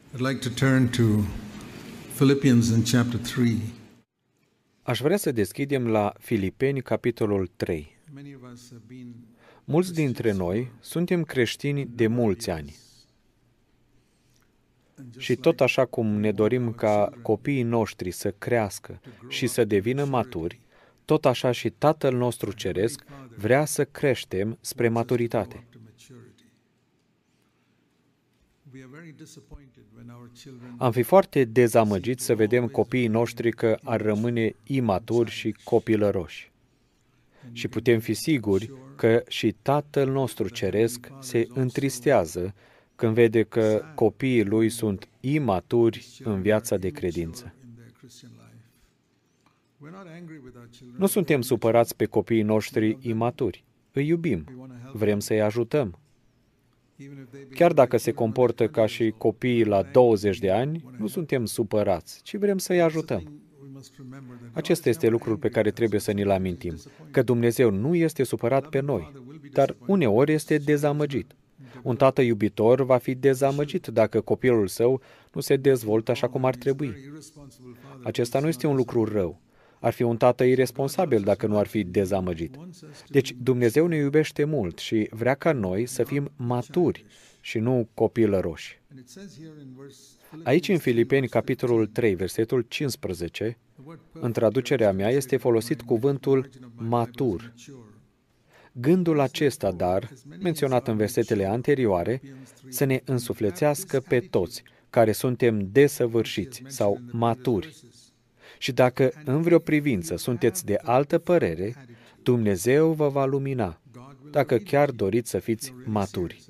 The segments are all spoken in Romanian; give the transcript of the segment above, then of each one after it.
I'd like to turn to Philippians in chapter 3. Aș vrea să deschidem la Filipeni, capitolul 3. Many of us have been Mulți dintre noi suntem creștini de mulți ani. Și tot așa cum ne dorim ca copiii noștri să crească și să devină maturi, tot așa și Tatăl nostru Ceresc vrea să creștem spre maturitate. Am fi foarte dezamăgiți să vedem copiii noștri că ar rămâne imaturi și copilăroși. Și putem fi siguri că și Tatăl nostru Ceresc se întristează când vede că copiii lui sunt imaturi în viața de credință. Nu suntem supărați pe copiii noștri imaturi. Îi iubim. Vrem să-i ajutăm. Chiar dacă se comportă ca și copiii la 20 de ani, nu suntem supărați, ci vrem să-i ajutăm. Acesta este lucrul pe care trebuie să ne-l amintim, că Dumnezeu nu este supărat pe noi, dar uneori este dezamăgit. Un tată iubitor va fi dezamăgit dacă copilul său nu se dezvoltă așa cum ar trebui. Acesta nu este un lucru rău. Ar fi un tată iresponsabil dacă nu ar fi dezamăgit. Deci Dumnezeu ne iubește mult și vrea ca noi să fim maturi și nu copilăroși. Aici în Filipeni, capitolul 3, versetul 15, în traducerea mea este folosit cuvântul matur. Gândul acesta, dar, menționat în versetele anterioare, să ne însuflețească pe toți care suntem desăvârșiți sau maturi. Și dacă în vreo privință sunteți de altă părere, Dumnezeu vă va lumina, dacă chiar doriți să fiți maturi.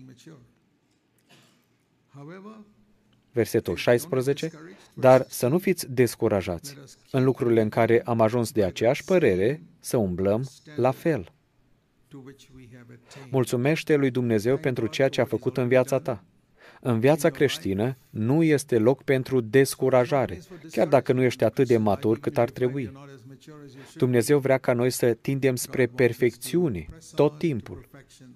Versetul 16, dar să nu fiți descurajați. În lucrurile în care am ajuns de aceeași părere, să umblăm la fel. Mulțumește lui Dumnezeu pentru ceea ce a făcut în viața ta. În viața creștină nu este loc pentru descurajare, chiar dacă nu ești atât de matur cât ar trebui. Dumnezeu vrea ca noi să tindem spre perfecțiune tot timpul.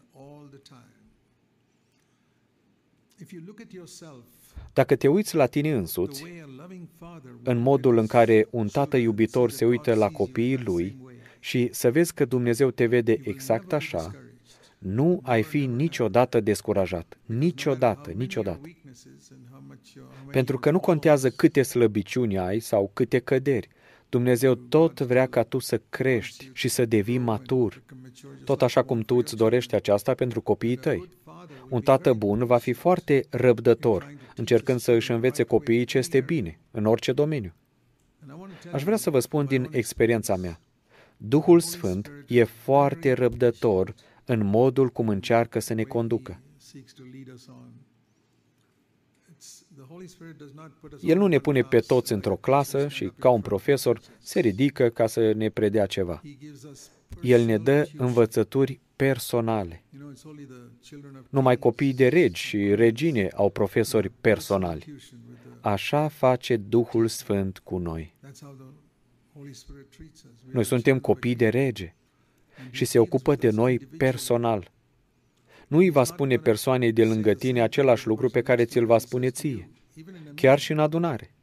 Dacă te uiți la tine însuți, în modul în care un tată iubitor se uită la copiii lui și să vezi că Dumnezeu te vede exact așa, nu ai fi niciodată descurajat. Niciodată, niciodată. Pentru că nu contează câte slăbiciuni ai sau câte căderi. Dumnezeu tot vrea ca tu să crești și să devii matur. Tot așa cum tu îți dorești aceasta pentru copiii tăi. Un tată bun va fi foarte răbdător, încercând să își învețe copiii ce este bine, în orice domeniu. Aș vrea să vă spun din experiența mea. Duhul Sfânt e foarte răbdător în modul cum încearcă să ne conducă. El nu ne pune pe toți într-o clasă și, ca un profesor, se ridică ca să ne predea ceva. El ne dă învățături personale. Numai copiii de regi și regine au profesori personali. Așa face Duhul Sfânt cu noi. Noi suntem copii de rege și se ocupă de noi personal. Nu îi va spune persoanei de lângă tine același lucru pe care ți-l va spune ție, chiar și în adunare.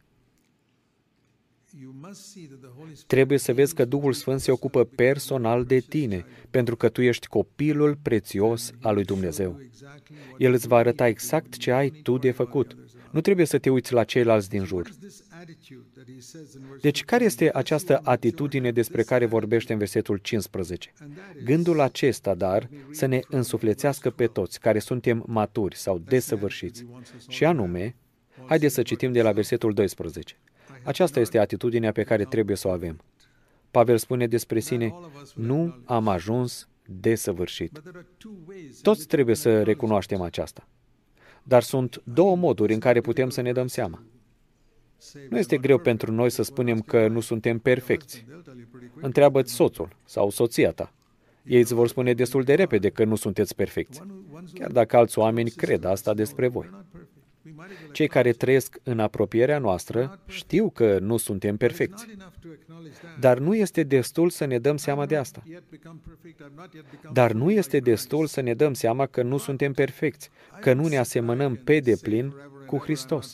Trebuie să vezi că Duhul Sfânt se ocupă personal de tine, pentru că tu ești copilul prețios al lui Dumnezeu. El îți va arăta exact ce ai tu de făcut. Nu trebuie să te uiți la ceilalți din jur. Deci, care este această atitudine despre care vorbește în versetul 15? Gândul acesta, dar, să ne însuflețească pe toți care suntem maturi sau desăvârșiți. Și anume, haideți să citim de la versetul 12. Aceasta este atitudinea pe care trebuie să o avem. Pavel spune despre sine, nu am ajuns desăvârșit. Toți trebuie să recunoaștem aceasta. Dar sunt două moduri în care putem să ne dăm seama. Nu este greu pentru noi să spunem că nu suntem perfecți. Întreabă-ți soțul sau soția ta. Ei îți vor spune destul de repede că nu sunteți perfecți, chiar dacă alți oameni cred asta despre voi. Cei care trăiesc în apropierea noastră știu că nu suntem perfecți. Dar nu este destul să ne dăm seama de asta. Dar nu este destul să ne dăm seama că nu suntem perfecți, că nu ne asemănăm pe deplin cu Hristos.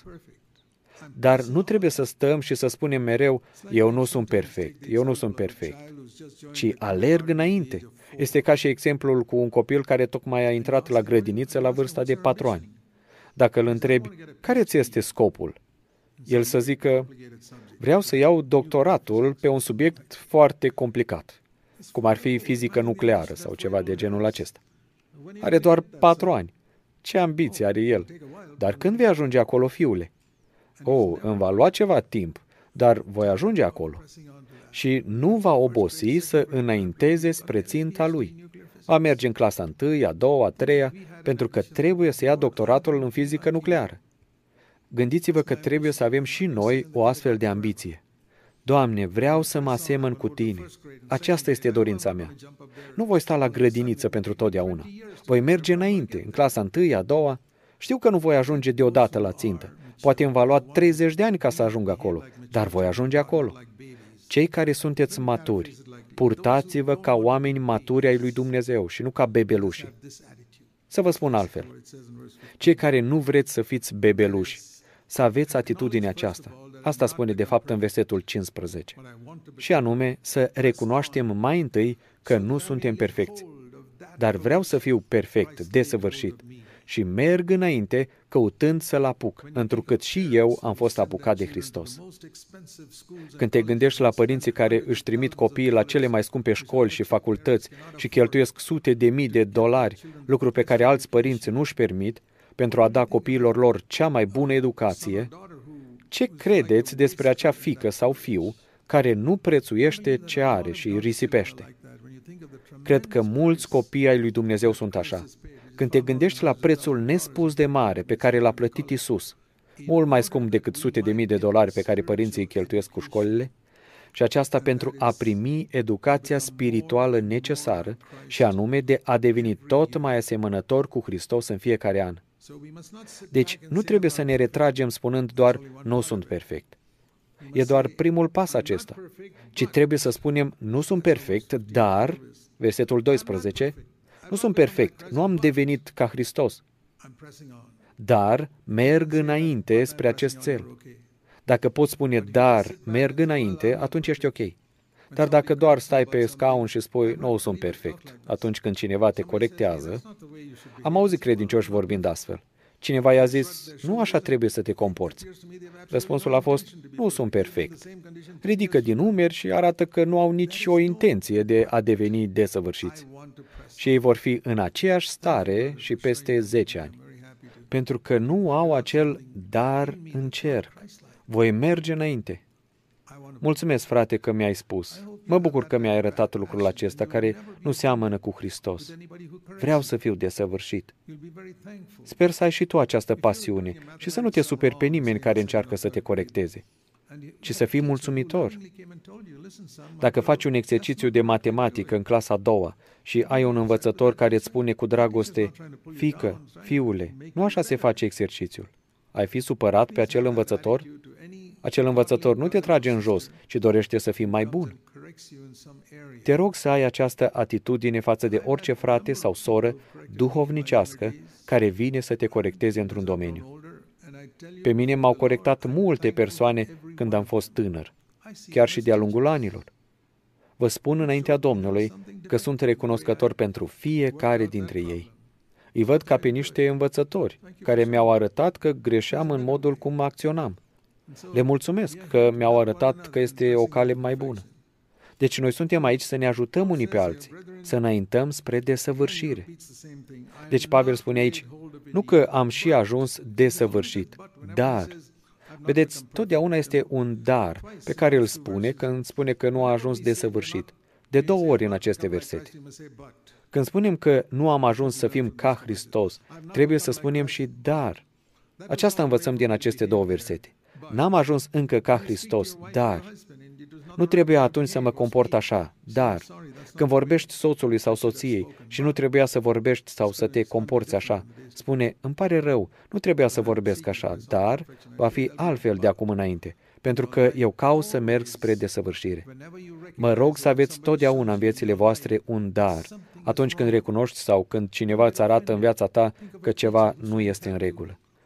Dar nu trebuie să stăm și să spunem mereu, eu nu sunt perfect, ci alerg înainte. Este ca și exemplul cu un copil care tocmai a intrat la grădiniță la vârsta de 4 ani. Dacă îl întrebi, care ți este scopul? El să zică, vreau să iau doctoratul pe un subiect foarte complicat, cum ar fi fizică nucleară sau ceva de genul acesta. Are doar 4 ani. Ce ambiție are el? Dar când vei ajunge acolo, fiule? Îmi va lua ceva timp, dar voi ajunge acolo. Și nu va obosi să înainteze spre ținta lui. Va merge în clasa 1, a 2, a 3, pentru că trebuie să ia doctoratul în fizică nucleară. Gândiți-vă că trebuie să avem și noi o astfel de ambiție. Doamne, vreau să mă asemăn cu Tine. Aceasta este dorința mea. Nu voi sta la grădiniță pentru totdeauna. Voi merge înainte, în clasa 1, a 2. Știu că nu voi ajunge deodată la țintă. Poate îmi va lua 30 de ani ca să ajung acolo, dar voi ajunge acolo. Cei care sunteți maturi, purtați-vă ca oameni maturi ai lui Dumnezeu și nu ca bebeluși. Să vă spun altfel. Cei care nu vreți să fiți bebeluși, să aveți atitudinea aceasta. Asta spune de fapt în versetul 15. Și anume să recunoaștem mai întâi că nu suntem perfecți. Dar vreau să fiu perfect, desăvârșit. Și merg înainte căutând să-L apuc, întrucât și eu am fost apucat de Hristos. Când te gândești la părinții care își trimit copiii la cele mai scumpe școli și facultăți și cheltuiesc sute de mii de dolari, lucru pe care alți părinți nu își permit, pentru a da copiilor lor cea mai bună educație, ce credeți despre acea fiică sau fiu care nu prețuiește ce are și îi risipește? Cred că mulți copii ai lui Dumnezeu sunt așa. Când te gândești la prețul nespus de mare pe care l-a plătit Iisus, mult mai scump decât sute de mii de dolari pe care părinții îi cheltuiesc cu școlile, și aceasta pentru a primi educația spirituală necesară și anume de a deveni tot mai asemănător cu Hristos în fiecare an. Deci nu trebuie să ne retragem spunând doar, nu sunt perfect. E doar primul pas acesta, ci trebuie să spunem, nu sunt perfect, dar, versetul 12, nu sunt perfect, nu am devenit ca Hristos, dar merg înainte spre acest cel. Dacă poți spune, dar merg înainte, atunci ești ok. Dar dacă doar stai pe scaun și spui, nu sunt perfect, atunci când cineva te corectează, am auzit credincioși vorbind astfel. Cineva i-a zis, nu așa trebuie să te comporți. Răspunsul a fost, nu sunt perfect. Ridică din umeri și arată că nu au nici o intenție de a deveni desăvârșiți. Și ei vor fi în aceeași stare și peste 10 ani. Pentru că nu au acel dar în cer. Voi merge înainte. Mulțumesc, frate, că mi-ai spus. Mă bucur că mi-ai arătat lucrul acesta care nu seamănă cu Hristos. Vreau să fiu desăvârșit. Sper să ai și tu această pasiune și să nu te superi pe nimeni care încearcă să te corecteze, ci să fii mulțumitor. Dacă faci un exercițiu de matematică în clasa a 2 și ai un învățător care îți spune cu dragoste, fiică, fiule, nu așa se face exercițiul. Ai fi supărat pe acel învățător? Acel învățător nu te trage în jos, ci dorește să fii mai bun. Te rog să ai această atitudine față de orice frate sau soră duhovnicească care vine să te corecteze într-un domeniu. Pe mine m-au corectat multe persoane când am fost tânăr, chiar și de-a lungul anilor. Vă spun înaintea Domnului că sunt recunoscător pentru fiecare dintre ei. Îi văd ca pe niște învățători care mi-au arătat că greșeam în modul cum acționam. Le mulțumesc că mi-au arătat că este o cale mai bună. Deci noi suntem aici să ne ajutăm unii pe alții, să înaintăm spre desăvârșire. Deci Pavel spune aici, nu că am și ajuns desăvârșit, dar. Vedeți, totdeauna este un dar pe care îl spune când spune că nu a ajuns desăvârșit. De 2 ori în aceste versete. Când spunem că nu am ajuns să fim ca Hristos, trebuie să spunem și dar. Aceasta învățăm din aceste 2 versete. N-am ajuns încă ca Hristos, dar. Nu trebuie atunci să mă comport așa, dar. Când vorbești soțului sau soției și nu trebuia să vorbești sau să te comporți așa, spune, îmi pare rău, nu trebuia să vorbesc așa, dar va fi altfel de acum înainte, pentru că eu caut să merg spre desăvârșire. Mă rog să aveți totdeauna în viețile voastre un dar, atunci când recunoști sau când cineva îți arată în viața ta că ceva nu este în regulă.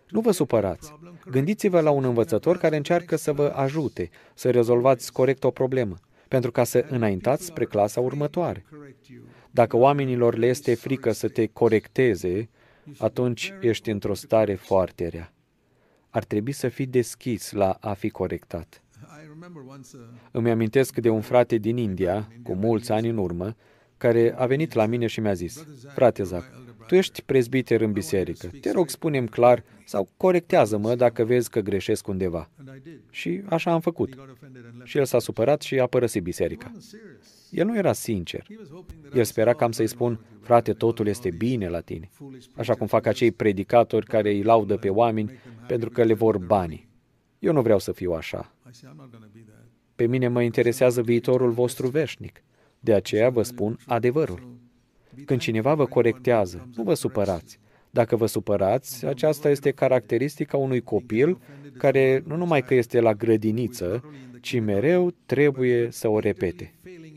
Nu vă supărați. Gândiți-vă la un învățător care încearcă să vă ajute să rezolvați corect o problemă, pentru ca să înaintați spre clasa următoare. Dacă oamenilor le este frică să te corecteze, atunci ești într-o stare foarte rea. Ar trebui să fii deschis la a fi corectat. Îmi amintesc de un frate din India, cu mulți ani în urmă, care a venit la mine și mi-a zis: frate Zac, tu ești prezbiter în biserică, te rog spune-mi clar sau corectează-mă dacă vezi că greșesc undeva. Și așa am făcut. Și el s-a supărat și a părăsit biserica. El nu era sincer. El spera că am să-i spun: frate, totul este bine la tine. Așa cum fac acei predicatori care îi laudă pe oameni pentru că le vor banii. Eu nu vreau să fiu așa. Pe mine mă interesează viitorul vostru veșnic. De aceea vă spun adevărul. Când cineva vă corectează, nu vă supărați. Dacă vă supărați, aceasta este caracteristica unui copil care nu numai că este la grădiniță, ci mereu trebuie să o repete.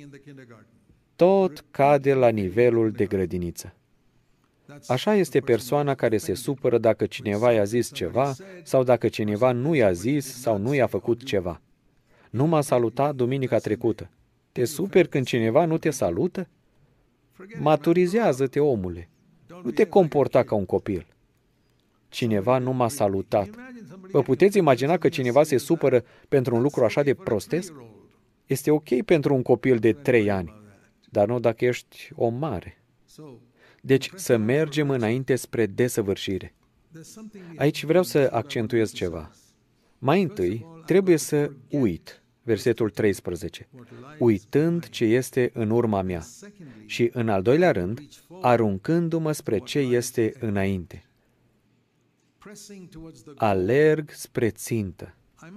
Tot cade la nivelul de grădiniță. Așa este persoana care se supără dacă cineva i-a zis ceva sau dacă cineva nu i-a zis sau nu i-a făcut ceva. Nu m-a salutat duminica trecută. Te superi când cineva nu te salută? Maturizează-te, omule. Nu te comporta ca un copil. Cineva nu m-a salutat. Vă puteți imagina că cineva se supără pentru un lucru așa de prostesc? Este ok pentru un copil de 3 ani, dar nu dacă ești om mare. Deci să mergem înainte spre desăvârșire. Aici vreau să accentuez ceva. Mai întâi, trebuie să uit. Versetul 13. Uitând ce este în urma mea. Și în al doilea rând, aruncându-mă spre ce este înainte. Alerg spre țintă.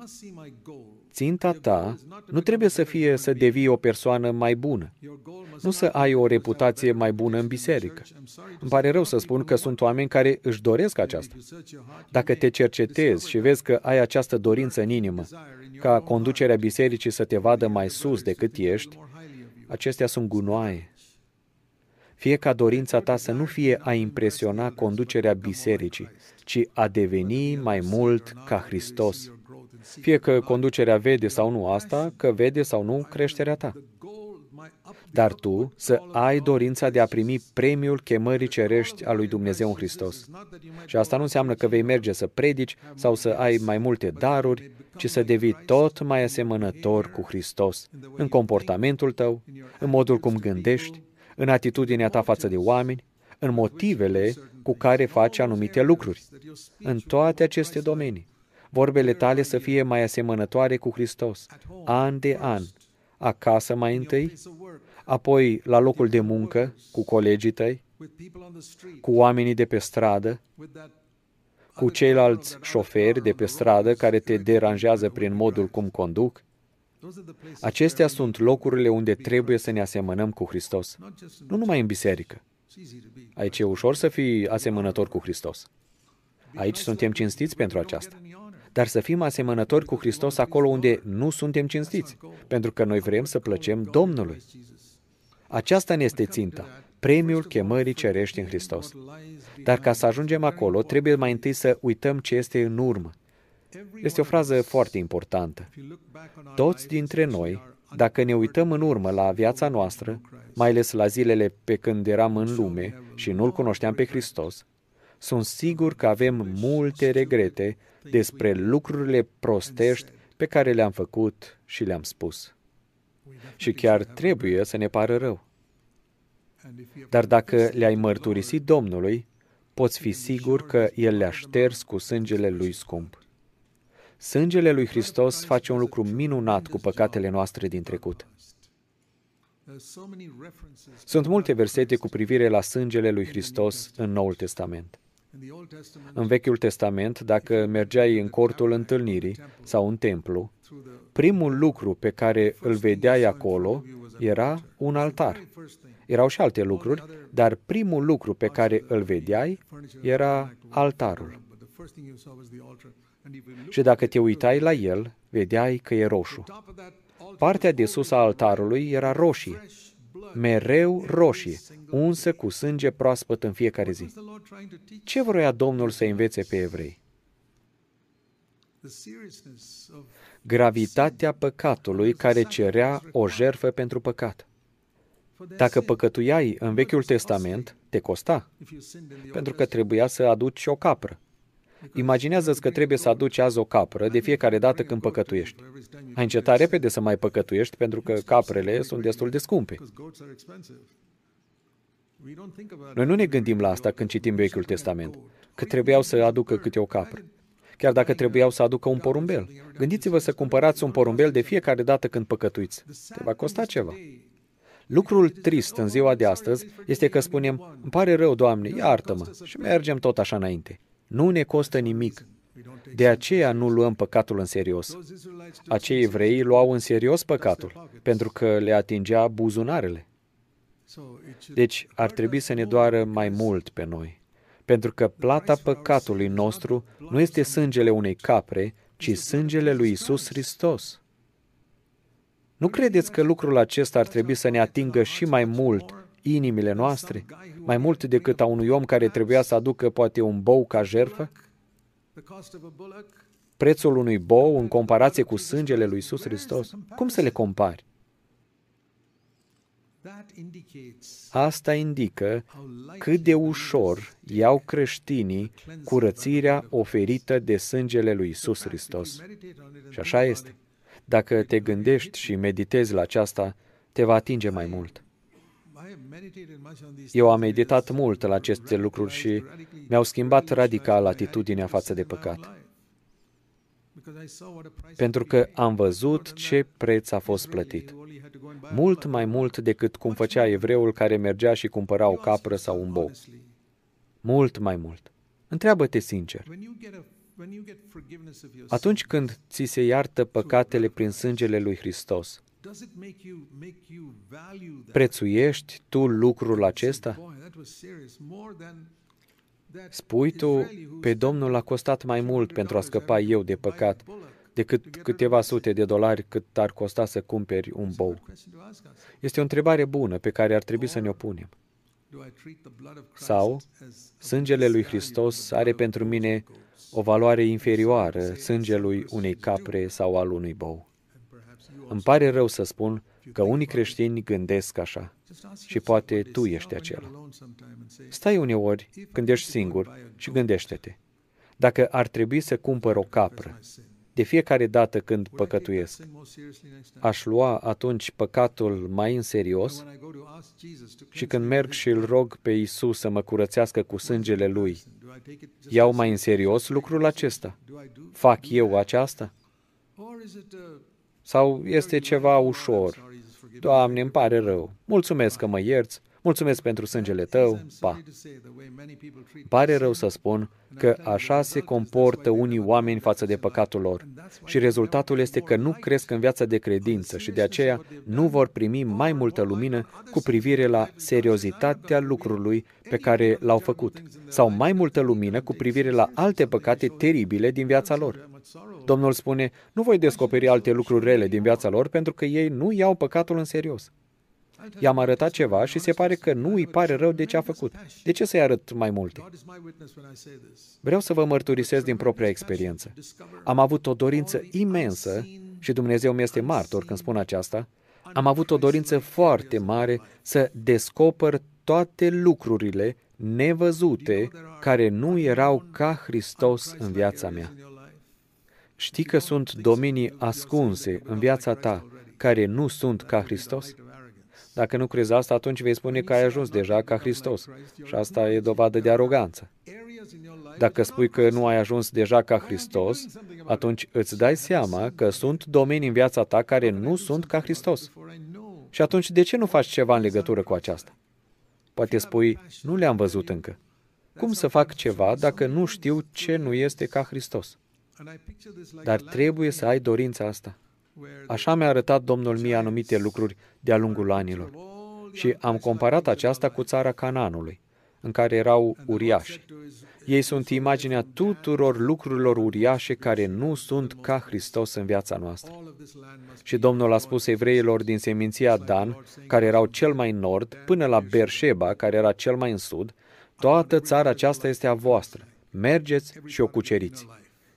Ținta ta nu trebuie să fie să devii o persoană mai bună. Nu să ai o reputație mai bună în biserică. Îmi pare rău să spun că sunt oameni care își doresc aceasta. Dacă te cercetezi și vezi că ai această dorință în inimă, ca conducerea bisericii să te vadă mai sus decât ești, acestea sunt gunoaie. Fie ca dorința ta să nu fie a impresiona conducerea bisericii, ci a deveni mai mult ca Hristos. Fie că conducerea vede sau nu asta, că vede sau nu creșterea ta. Dar tu să ai dorința de a primi premiul chemării cerești a lui Dumnezeu în Hristos. Și asta nu înseamnă că vei merge să predici sau să ai mai multe daruri, ci să devii tot mai asemănător cu Hristos, în comportamentul tău, în modul cum gândești, în atitudinea ta față de oameni, în motivele cu care faci anumite lucruri. În toate aceste domenii, vorbele tale să fie mai asemănătoare cu Hristos, an de an, acasă mai întâi, apoi la locul de muncă, cu colegii tăi, cu oamenii de pe stradă, cu ceilalți șoferi de pe stradă care te deranjează prin modul cum conduc. Acestea sunt locurile unde trebuie să ne asemănăm cu Hristos. Nu numai în biserică. Aici e ușor să fii asemănător cu Hristos. Aici suntem cinstiți pentru aceasta. Dar să fim asemănători cu Hristos acolo unde nu suntem cinstiți, pentru că noi vrem să plăcem Domnului. Aceasta ne este ținta, premiul chemării cerești în Hristos. Dar ca să ajungem acolo, trebuie mai întâi să uităm ce este în urmă. Este o frază foarte importantă. Toți dintre noi, dacă ne uităm în urmă la viața noastră, mai ales la zilele pe când eram în lume și nu-L cunoșteam pe Hristos, sunt sigur că avem multe regrete despre lucrurile prostești pe care le-am făcut și le-am spus. Și chiar trebuie să ne pară rău. Dar dacă le-ai mărturisit Domnului, poți fi sigur că El le-a șters cu sângele Lui scump. Sângele lui Hristos face un lucru minunat cu păcatele noastre din trecut. Sunt multe versete cu privire la sângele lui Hristos în Noul Testament. În Vechiul Testament, dacă mergeai în cortul întâlnirii sau în templu, primul lucru pe care îl vedeai acolo era un altar. Erau și alte lucruri, dar primul lucru pe care îl vedeai era altarul. Și dacă te uitai la el, vedeai că e roșu. Partea de sus a altarului era roșie, mereu roșie, unsă cu sânge proaspăt în fiecare zi. Ce vroia Domnul să învețe pe evrei? Gravitatea păcatului care cerea o jertfă pentru păcat. Dacă păcătuiai în Vechiul Testament, te costa, pentru că trebuia să aduci o capră. Imaginează-ți că trebuie să aduci azi o capră de fiecare dată când păcătuiești. Ai înceta repede să mai păcătuiești, pentru că caprele sunt destul de scumpe. Noi nu ne gândim la asta când citim Vechiul Testament, că trebuiau să aducă câte o capră. Chiar dacă trebuiau să aducă un porumbel. Gândiți-vă să cumpărați un porumbel de fiecare dată când păcătuiți. Te va costa ceva. Lucrul trist în ziua de astăzi este că spunem, îmi pare rău, Doamne, iartă-mă, și mergem tot așa înainte. Nu ne costă nimic. De aceea nu luăm păcatul în serios. Acei evrei luau în serios păcatul, pentru că le atingea buzunarele. Deci ar trebui să ne doară mai mult pe noi, pentru că plata păcatului nostru nu este sângele unei capre, ci sângele lui Iisus Hristos. Nu credeți că lucrul acesta ar trebui să ne atingă și mai mult inimile noastre, mai mult decât a unui om care trebuia să aducă poate un bou ca jertfă? Prețul unui bou în comparație cu sângele lui Iisus Hristos? Cum să le compari? Asta indică cât de ușor iau creștinii curățirea oferită de sângele lui Iisus Hristos. Și așa este. Dacă te gândești și meditezi la aceasta, te va atinge mai mult. Eu am meditat mult la aceste lucruri și mi-au schimbat radical atitudinea față de păcat. Pentru că am văzut ce preț a fost plătit. Mult mai mult decât cum făcea evreul care mergea și cumpăra o capră sau un bou. Mult mai mult. Întreabă-te sincer. Atunci când ți se iartă păcatele prin sângele lui Hristos, prețuiești tu lucrul acesta? Spui tu, pe Domnul a costat mai mult pentru a scăpa eu de păcat decât câteva sute de dolari cât ar costa să cumperi un bou. Este o întrebare bună pe care ar trebui să ne o punem. Sau, sângele lui Hristos are pentru mine o valoare inferioară sângelui unei capre sau al unui bou. Îmi pare rău să spun că unii creștini gândesc așa și poate tu ești acela. Stai uneori când ești singur și gândește-te. Dacă ar trebui să cumpăr o capră de fiecare dată când păcătuiesc, aș lua atunci păcatul mai în serios? Și când merg și îl rog pe Iisus să mă curățească cu sângele Lui, iau mai în serios lucrul acesta? Fac eu aceasta? Sau este ceva ușor? Doamne, îmi pare rău. Mulțumesc că mă ierți. Mulțumesc pentru sângele Tău. Pa. Pare rău să spun că așa se comportă unii oameni față de păcatul lor. Și rezultatul este că nu cresc în viața de credință și de aceea nu vor primi mai multă lumină cu privire la seriozitatea lucrului pe care l-au făcut, sau mai multă lumină cu privire la alte păcate teribile din viața lor. Domnul spune, nu voi descoperi alte lucruri rele din viața lor pentru că ei nu iau păcatul în serios. I-am arătat ceva și se pare că nu îi pare rău de ce a făcut. De ce să-i arăt mai multe? Vreau să vă mărturisesc din propria experiență. Am avut o dorință imensă, și Dumnezeu mi este martor când spun aceasta, am avut o dorință foarte mare să descoper toate lucrurile nevăzute care nu erau ca Hristos în viața mea. Știi că sunt domenii ascunse în viața ta care nu sunt ca Hristos? Dacă nu crezi asta, atunci vei spune că ai ajuns deja ca Hristos. Și asta e dovadă de aroganță. Dacă spui că nu ai ajuns deja ca Hristos, atunci îți dai seama că sunt domenii în viața ta care nu sunt ca Hristos. Și atunci de ce nu faci ceva în legătură cu aceasta? Poate spui, nu le-am văzut încă. Cum să fac ceva dacă nu știu ce nu este ca Hristos? Dar trebuie să ai dorința asta. Așa mi-a arătat Domnul mie anumite lucruri de-a lungul anilor. Și am comparat aceasta cu țara Canaanului, în care erau uriași. Ei sunt imaginea tuturor lucrurilor uriașe care nu sunt ca Hristos în viața noastră. Și Domnul a spus evreilor din seminția Dan, care erau cel mai în nord, până la Beersheba, care era cel mai în sud, toată țara aceasta este a voastră. Mergeți și o cuceriți.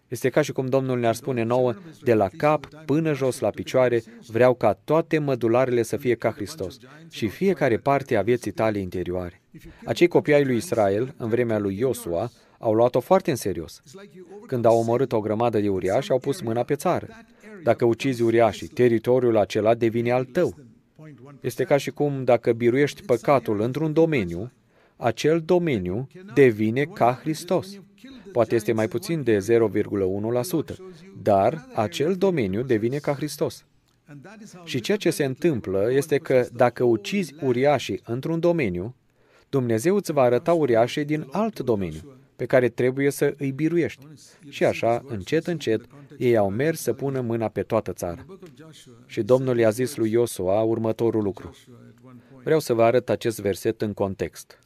Este ca și cum Domnul ne-ar spune nouă, de la cap până jos la picioare, vreau ca toate mădularele să fie ca Hristos și fiecare parte a vieții tale interioare. Acei copii ai lui Israel, în vremea lui Iosua, au luat-o foarte în serios. Când au omorât o grămadă de uriași, au pus mâna pe țară. Dacă ucizi uriașii, teritoriul acela devine al tău. Este ca și cum dacă biruiești păcatul într-un domeniu, acel domeniu devine ca Hristos. Poate este mai puțin de 0,1%, dar acel domeniu devine ca Hristos. Și ceea ce se întâmplă este că dacă ucizi uriașii într-un domeniu, Dumnezeu îți va arăta uriașii din alt domeniu, pe care trebuie să îi biruiești. Și așa, încet, încet, ei au mers să pună mâna pe toată țara. Și Domnul i-a zis lui Iosua următorul lucru. Vreau să vă arăt acest verset în context.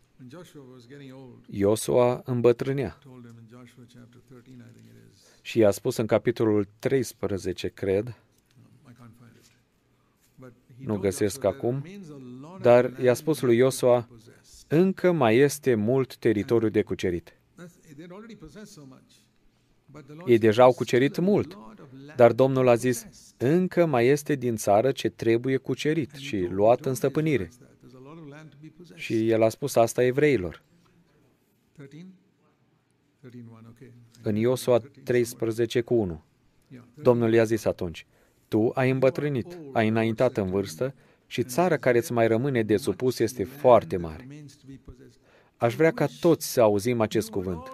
Iosua îmbătrânea. Și i-a spus în capitolul 13, cred, nu găsesc acum, dar i-a spus lui Iosua, încă mai este mult teritoriu de cucerit. Ei deja au cucerit mult, dar Domnul a zis, încă mai este din țară ce trebuie cucerit și luat în stăpânire. Și el a spus asta evreilor. În Iosua 13:1, Domnul i-a zis atunci, tu ai îmbătrânit, ai înaintat în vârstă și țara care îți mai rămâne de supus este foarte mare. Aș vrea ca toți să auzim acest cuvânt.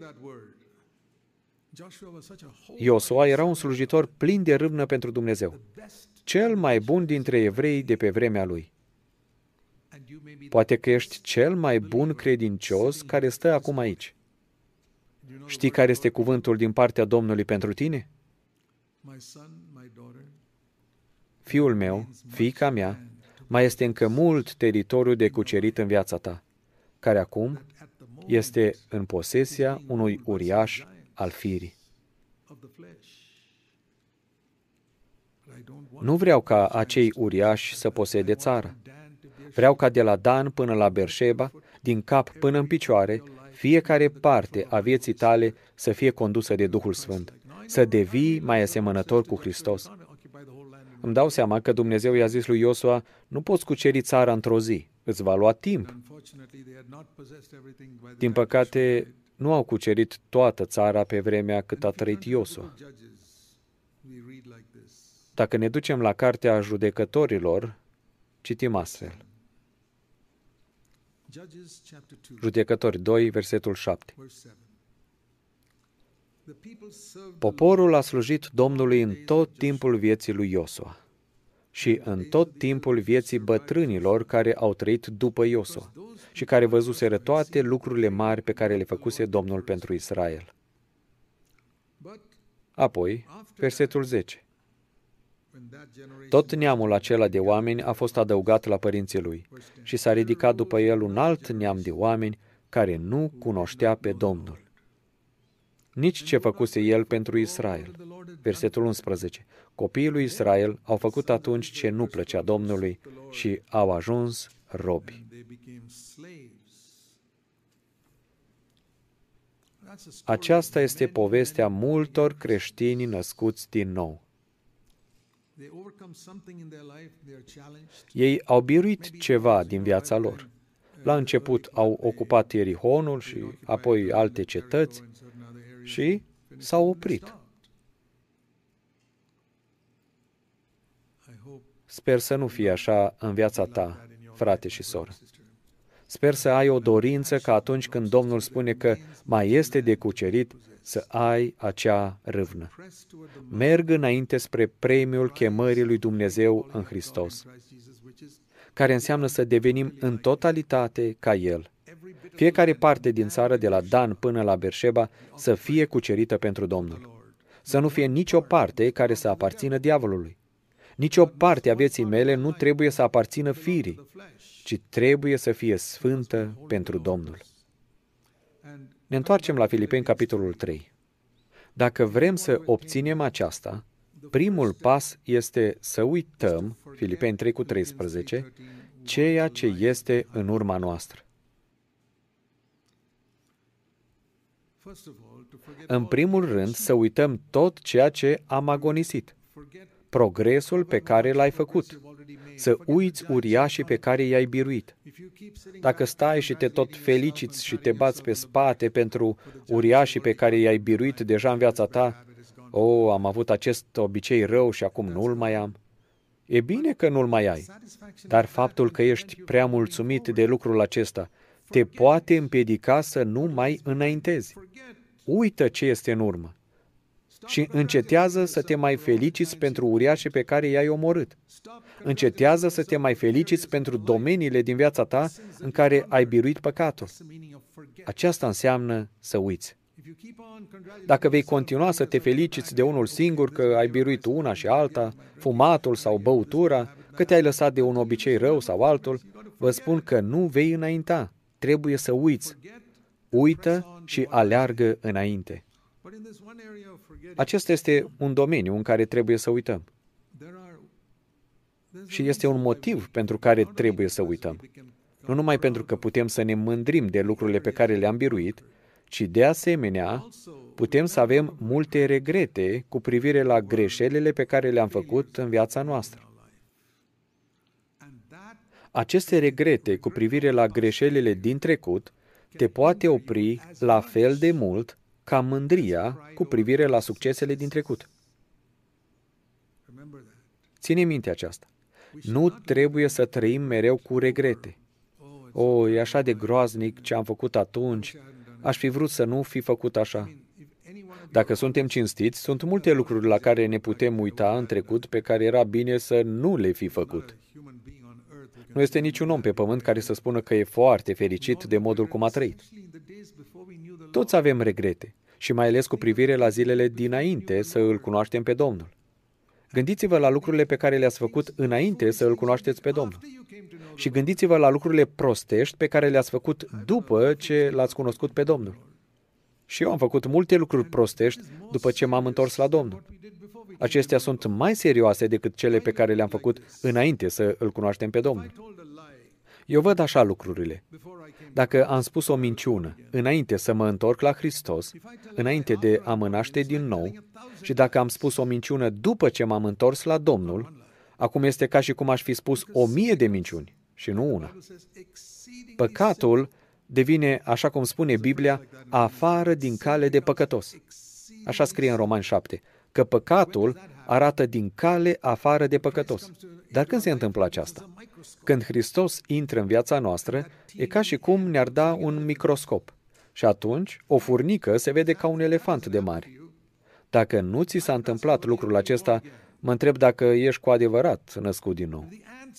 Iosua era un slujitor plin de râvnă pentru Dumnezeu, cel mai bun dintre evrei de pe vremea lui. Poate că ești cel mai bun credincios care stă acum aici. Știi care este cuvântul din partea Domnului pentru tine? Fiul meu, fiica mea, mai este încă mult teritoriu de cucerit în viața ta, care acum este în posesia unui uriaș al firii. Nu vreau ca acei uriași să posede țara. Vreau ca de la Dan până la Beersheba, din cap până în picioare, fiecare parte a vieții tale să fie condusă de Duhul Sfânt, să devii mai asemănător cu Hristos. Îmi dau seama că Dumnezeu i-a zis lui Iosua, nu poți cuceri țara într-o zi, îți va lua timp. Din păcate, nu au cucerit toată țara pe vremea cât a trăit Iosua. Dacă ne ducem la cartea Judecătorilor, citim astfel. Judecători 2, versetul 7. Poporul a slujit Domnului în tot timpul vieții lui Iosua și în tot timpul vieții bătrânilor care au trăit după Iosua și care văzuseră toate lucrurile mari pe care le făcuse Domnul pentru Israel. Apoi, versetul 10. Tot neamul acela de oameni a fost adăugat la părinții lui și s-a ridicat după el un alt neam de oameni care nu cunoștea pe Domnul. Nici ce făcuse el pentru Israel. Versetul 11. Copiii lui Israel au făcut atunci ce nu plăcea Domnului și au ajuns robi. Aceasta este povestea multor creștini născuți din nou. Ei au biruit ceva din viața lor. La început au ocupat Ierihonul și apoi alte cetăți și s-au oprit. Sper să nu fie așa în viața ta, frate și soră. Sper să ai o dorință ca atunci când Domnul spune că mai este de cucerit, să ai acea râvnă. Merg înainte spre premiul chemării lui Dumnezeu în Hristos, care înseamnă să devenim în totalitate ca El. Fiecare parte din țară, de la Dan până la Beersheba, să fie cucerită pentru Domnul. Să nu fie nicio parte care să aparțină diavolului. Nici o parte a vieții mele nu trebuie să aparțină firii, ci trebuie să fie sfântă pentru Domnul. Ne întoarcem la Filipeni, capitolul 3. Dacă vrem să obținem aceasta, primul pas este să uităm, Filipeni 3:13, ceea ce este în urma noastră. În primul rând, să uităm tot ceea ce am agonisit, progresul pe care l-ai făcut, să uiți uriașii pe care i-ai biruit. Dacă stai și te tot feliciți și te bați pe spate pentru uriașii pe care i-ai biruit deja în viața ta, am avut acest obicei rău și acum nu-l mai am. E bine că nu-l mai ai, dar faptul că ești prea mulțumit de lucrul acesta te poate împiedica să nu mai înaintezi. Uită ce este în urmă și încetează să te mai feliciți pentru uriașii pe care i-ai omorât. Încetează să te mai feliciți pentru domeniile din viața ta în care ai biruit păcatul. Aceasta înseamnă să uiți. Dacă vei continua să te feliciți de unul singur că ai biruit una și alta, fumatul sau băutura, că te-ai lăsat de un obicei rău sau altul, vă spun că nu vei înainta. Trebuie să uiți. Uită și aleargă înainte. Acesta este un domeniu în care trebuie să uităm. Și este un motiv pentru care trebuie să uităm. Nu numai pentru că putem să ne mândrim de lucrurile pe care le-am biruit, ci de asemenea putem să avem multe regrete cu privire la greșelile pe care le-am făcut în viața noastră. Aceste regrete cu privire la greșelile din trecut te poate opri la fel de mult ca mândria cu privire la succesele din trecut. Ține minte aceasta. Nu trebuie să trăim mereu cu regrete. E așa de groaznic ce am făcut atunci, aș fi vrut să nu fi făcut așa. Dacă suntem cinstiți, sunt multe lucruri la care ne putem uita în trecut pe care era bine să nu le fi făcut. Nu este niciun om pe pământ care să spună că e foarte fericit de modul cum a trăit. Toți avem regrete, și mai ales cu privire la zilele dinainte să îl cunoaștem pe Domnul. Gândiți-vă la lucrurile pe care le-ați făcut înainte să îl cunoașteți pe Domnul. Și gândiți-vă la lucrurile prostești pe care le-ați făcut după ce l-ați cunoscut pe Domnul. Și eu am făcut multe lucruri prostești după ce m-am întors la Domnul. Acestea sunt mai serioase decât cele pe care le-am făcut înainte să îl cunoaștem pe Domnul. Eu văd așa lucrurile. Dacă am spus o minciună înainte să mă întorc la Hristos, înainte de a mă naște din nou, și dacă am spus o minciună după ce m-am întors la Domnul, acum este ca și cum aș fi spus 1000 de minciuni și nu una. Păcatul devine, așa cum spune Biblia, afară din cale de păcătos. Așa scrie în Romani 7, că păcatul arată din cale afară de păcătos. Dar când se întâmplă aceasta? Când Hristos intră în viața noastră, e ca și cum ne-ar da un microscop. Și atunci, o furnică se vede ca un elefant de mare. Dacă nu ți s-a întâmplat lucrul acesta, mă întreb dacă ești cu adevărat născut din nou.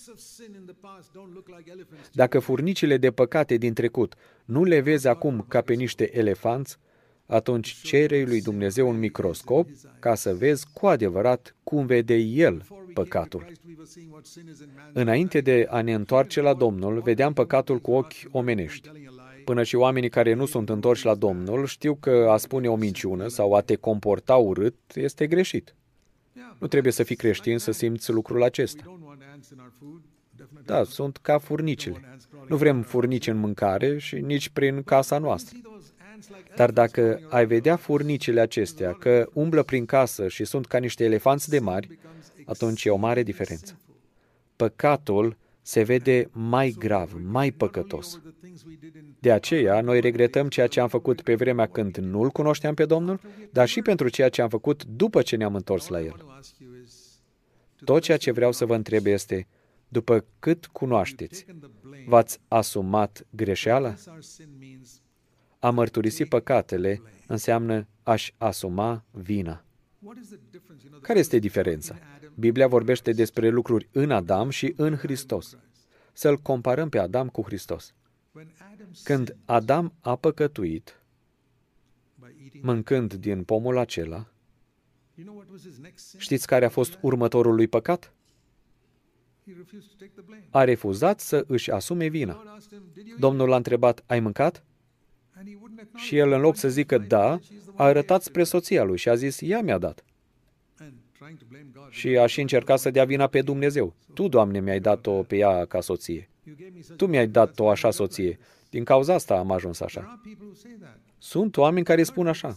Dacă furnicile de păcate din trecut nu le vezi acum ca pe niște elefanți, atunci cere lui Dumnezeu un microscop ca să vezi cu adevărat cum vede El păcatul. Înainte de a ne întoarce la Domnul, vedeam păcatul cu ochi omenești. Până și oamenii care nu sunt întorși la Domnul știu că a spune o minciună sau a te comporta urât este greșit. Nu trebuie să fii creștin să simți lucrul acesta. Da, sunt ca furnicile. Nu vrem furnici în mâncare și nici prin casa noastră. Dar dacă ai vedea furnicile acestea că umblă prin casă și sunt ca niște elefanți de mari, atunci e o mare diferență. Păcatul se vede mai grav, mai păcătos. De aceea, noi regretăm ceea ce am făcut pe vremea când nu-L cunoșteam pe Domnul, dar și pentru ceea ce am făcut după ce ne-am întors la El. Tot ceea ce vreau să vă întreb este, după cât cunoașteți, v-ați asumat greșeala? A mărturisi păcatele înseamnă a-și asuma vina. Care este diferența? Biblia vorbește despre lucruri în Adam și în Hristos. Să-l comparăm pe Adam cu Hristos. Când Adam a păcătuit, mâncând din pomul acela, știți care a fost următorul lui păcat? A refuzat să își asume vina. Domnul l-a întrebat, ai mâncat? Și el, în loc să zică da, a arătat spre soția lui și a zis, ea mi-a dat. Și a și încercat să dea vina pe Dumnezeu. Tu, Doamne, mi-ai dat-o pe ea ca soție. Tu mi-ai dat-o așa soție. Din cauza asta am ajuns așa. Sunt oameni care spun așa.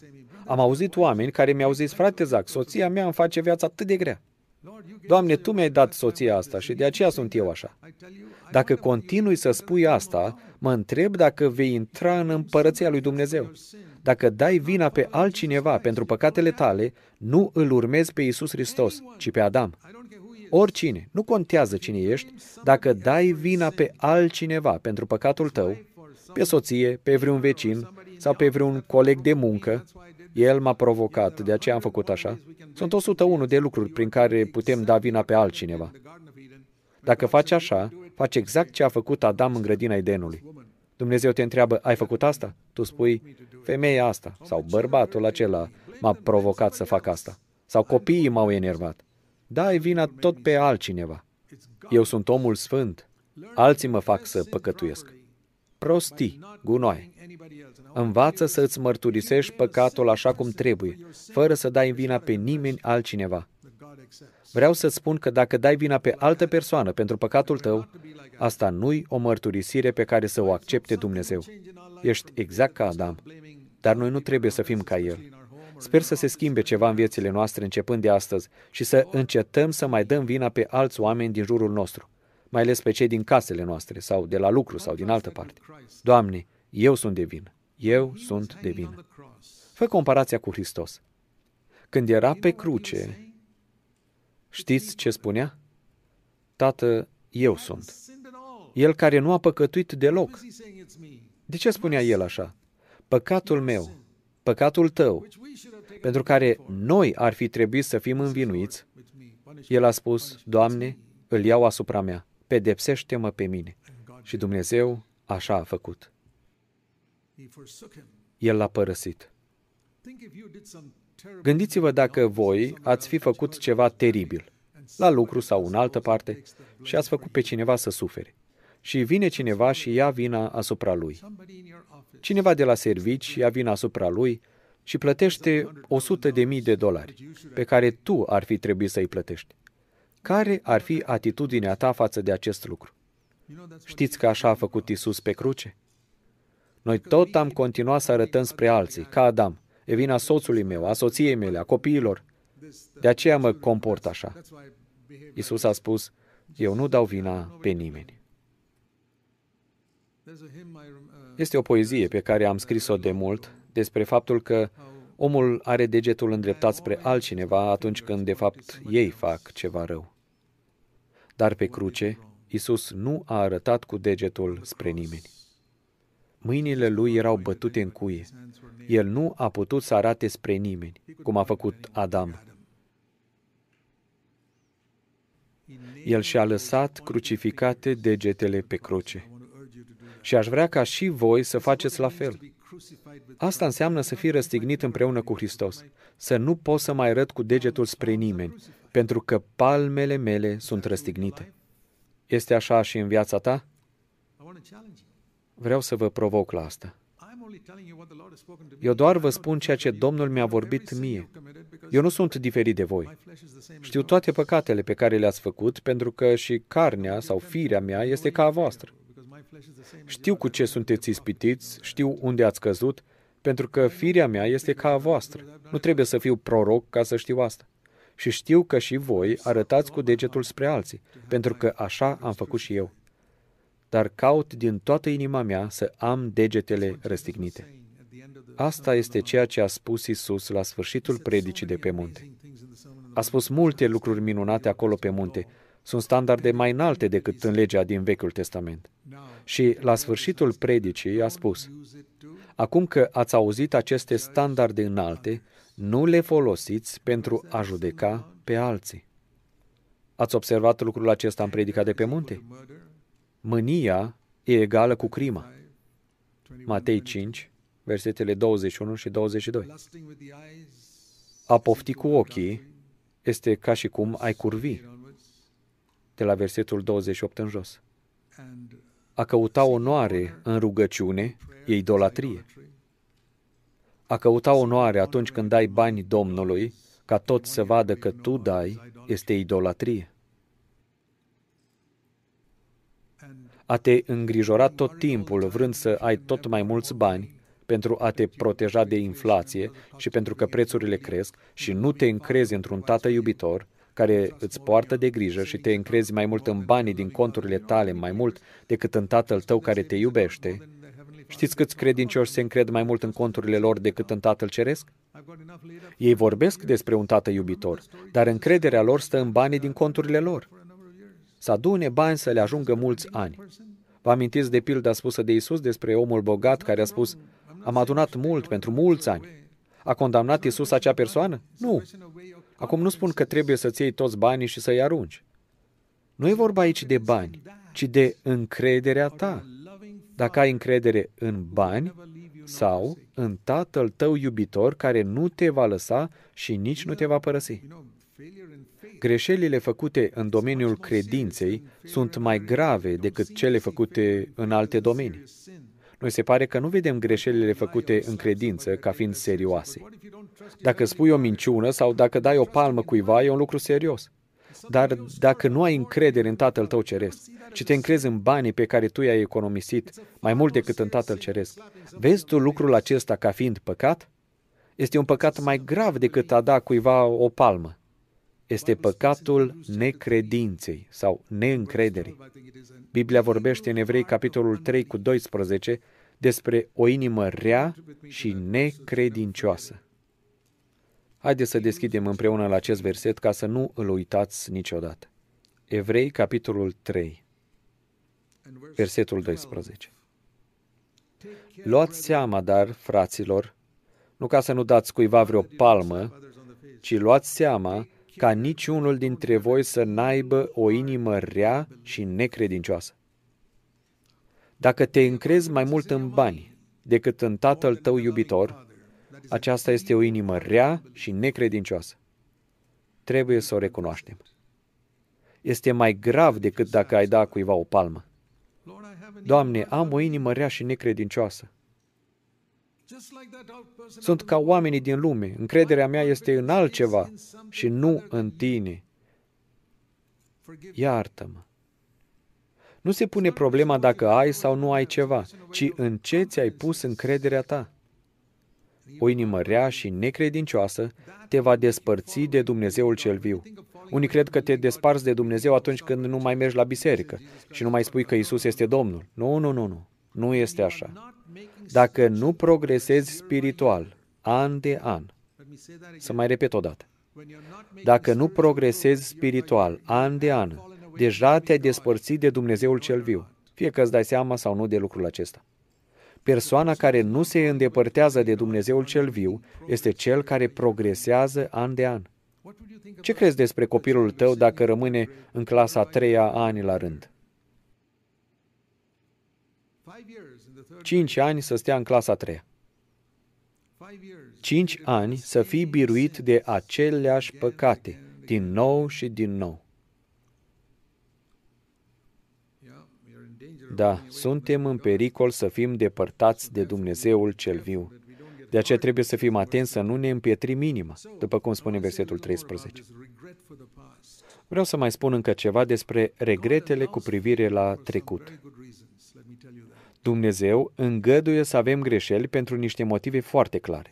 Am auzit oameni care mi-au zis, frate Zac, soția mea îmi face viața atât de grea. Doamne, Tu mi-ai dat soția asta și de aceea sunt eu așa. Dacă continui să spui asta, mă întreb dacă vei intra în împărăția lui Dumnezeu. Dacă dai vina pe altcineva pentru păcatele tale, nu îl urmezi pe Iisus Hristos, ci pe Adam. Oricine, nu contează cine ești, dacă dai vina pe altcineva pentru păcatul tău, pe soție, pe vreun vecin sau pe vreun coleg de muncă, el m-a provocat, de aceea am făcut așa. Sunt 101 de lucruri prin care putem da vina pe altcineva. Dacă faci așa, faci exact ce a făcut Adam în grădina Edenului. Dumnezeu te întreabă, ai făcut asta? Tu spui, femeia asta sau bărbatul acela m-a provocat să fac asta. Sau copiii m-au enervat. Dai vina tot pe altcineva. Eu sunt omul sfânt. Alții mă fac să păcătuiesc. Prostii, gunoaie. Învață să îți mărturisești păcatul așa cum trebuie, fără să dai vina pe nimeni altcineva. Vreau să-ți spun că dacă dai vina pe altă persoană pentru păcatul tău, asta nu-i o mărturisire pe care să o accepte Dumnezeu. Ești exact ca Adam, dar noi nu trebuie să fim ca el. Sper să se schimbe ceva în viețile noastre începând de astăzi și să încetăm să mai dăm vina pe alți oameni din jurul nostru, mai ales pe cei din casele noastre sau de la lucru sau din altă parte. Doamne, eu sunt de vină. Eu sunt de vină. Fă comparația cu Hristos. Când era pe cruce, știți ce spunea? Tată, eu sunt. El care nu a păcătuit deloc. De ce spunea el așa? Păcatul meu, păcatul tău, pentru care noi ar fi trebuit să fim învinuiți, el a spus, Doamne, îl iau asupra mea, pedepsește-mă pe mine. Și Dumnezeu așa a făcut. El l-a părăsit. Gândiți-vă dacă voi ați fi făcut ceva teribil, la lucru sau în altă parte, și ați făcut pe cineva să sufere. Și vine cineva și ia vina asupra lui. Cineva de la servici ia vina asupra lui și plătește $100.000, pe care tu ar fi trebuit să-i plătești. Care ar fi atitudinea ta față de acest lucru? Știți că așa a făcut Iisus pe cruce? Noi tot am continuat să arătăm spre alții, ca Adam. E vina soțului meu, a soției mele, a copiilor. De aceea mă comport așa. Iisus a spus, eu nu dau vina pe nimeni. Este o poezie pe care am scris-o de mult despre faptul că omul are degetul îndreptat spre altcineva atunci când, de fapt, ei fac ceva rău. Dar pe cruce, Iisus nu a arătat cu degetul spre nimeni. Mâinile lui erau bătute în cuie. El nu a putut să arate spre nimeni, cum a făcut Adam. El și-a lăsat crucificate degetele pe cruce. Și aș vrea ca și voi să faceți la fel. Asta înseamnă să fii răstignit împreună cu Hristos, să nu poți să mai arăt cu degetul spre nimeni, pentru că palmele mele sunt răstignite. Este așa și în viața ta? Vreau să vă provoc la asta. Eu doar vă spun ceea ce Domnul mi-a vorbit mie. Eu nu sunt diferit de voi. Știu toate păcatele pe care le-ați făcut, pentru că și carnea sau firea mea este ca a voastră. Știu cu ce sunteți ispitiți, știu unde ați căzut, pentru că firea mea este ca a voastră. Nu trebuie să fiu proroc ca să știu asta. Și știu că și voi arătați cu degetul spre alții, pentru că așa am făcut și eu. Dar caut din toată inima mea să am degetele răstignite. Asta este ceea ce a spus Iisus la sfârșitul predicii de pe munte. A spus multe lucruri minunate acolo pe munte. Sunt standarde mai înalte decât în legea din Vechiul Testament. Și la sfârșitul predicii a spus, acum că ați auzit aceste standarde înalte, nu le folosiți pentru a judeca pe alții. Ați observat lucrul acesta în predica de pe munte? Mânia e egală cu crima. Matei 5, versetele 21 și 22. A pofti cu ochii este ca și cum ai curvi, de la versetul 28 în jos. A căuta onoare în rugăciune e idolatrie. A căuta onoare atunci când dai bani Domnului, ca toți să vadă că tu dai, este idolatrie. A te îngrijora tot timpul vrând să ai tot mai mulți bani, pentru a te proteja de inflație și pentru că prețurile cresc și nu te încrezi într-un tată iubitor care îți poartă de grijă și te încrezi mai mult în banii din conturile tale, mai mult decât în Tatăl tău care te iubește, știți câți credincioși se încred mai mult în conturile lor decât în Tatăl Ceresc? Ei vorbesc despre un tată iubitor, dar încrederea lor stă în banii din conturile lor. Să adune bani să le ajungă mulți ani. Vă amintiți de pilda spusă de Iisus despre omul bogat care a spus: am adunat mult pentru mulți ani. A condamnat Iisus acea persoană? Nu. Acum nu spun că trebuie să-ți iei toți banii și să-i arunci. Nu e vorba aici de bani, ci de încrederea ta. Dacă ai încredere în bani sau în Tatăl tău iubitor care nu te va lăsa și nici nu te va părăsi. Greșelile făcute în domeniul credinței sunt mai grave decât cele făcute în alte domenii. Noi se pare că nu vedem greșelile făcute în credință ca fiind serioase. Dacă spui o minciună sau dacă dai o palmă cuiva, e un lucru serios. Dar dacă nu ai încredere în Tatăl tău ceresc, ci te încrezi în banii pe care tu i-ai economisit mai mult decât în Tatăl ceresc, vezi tu lucrul acesta ca fiind păcat? Este un păcat mai grav decât a da cuiva o palmă. Este păcatul necredinței sau neîncrederii. Biblia vorbește în Evrei, capitolul 3 cu 12, despre o inimă rea și necredincioasă. Haideți să deschidem împreună la acest verset ca să nu îl uitați niciodată. Evrei, capitolul 3, versetul 12. Luați seama, dar, fraților, nu ca să nu dați cuiva vreo palmă, ci luați seama ca niciunul dintre voi să n-aibă o inimă rea și necredincioasă. Dacă te încrezi mai mult în bani decât în Tatăl tău iubitor, aceasta este o inimă rea și necredincioasă. Trebuie să o recunoaștem. Este mai grav decât dacă ai da cuiva o palmă. Doamne, am o inimă rea și necredincioasă. Sunt ca oamenii din lume. Încrederea mea este în altceva și nu în tine. Iartă-mă. Nu se pune problema dacă ai sau nu ai ceva, ci în ce ți-ai pus încrederea ta. O inimă rea și necredincioasă te va despărți de Dumnezeul cel viu. Unii cred că te desparți de Dumnezeu atunci când nu mai mergi la biserică și nu mai spui că Iisus este Domnul. Nu. Nu este așa. Dacă nu progresezi spiritual, an de an, să mai repet o dată, dacă nu progresezi spiritual, an de an, deja te-ai despărțit de Dumnezeul cel viu, fie că îți dai seama sau nu de lucrul acesta. Persoana care nu se îndepărtează de Dumnezeul cel viu este cel care progresează an de an. Ce crezi despre copilul tău dacă rămâne în clasa a 3-a ani la rând? 5 ani să stea în clasa a 3-a. 5 ani să fii biruit de aceleași păcate, din nou și din nou. Da, suntem în pericol să fim depărtați de Dumnezeul cel viu. De aceea trebuie să fim atenți să nu ne împietrim inima, după cum spune versetul 13. Vreau să mai spun încă ceva despre regretele cu privire la trecut. Dumnezeu îngăduie să avem greșeli pentru niște motive foarte clare.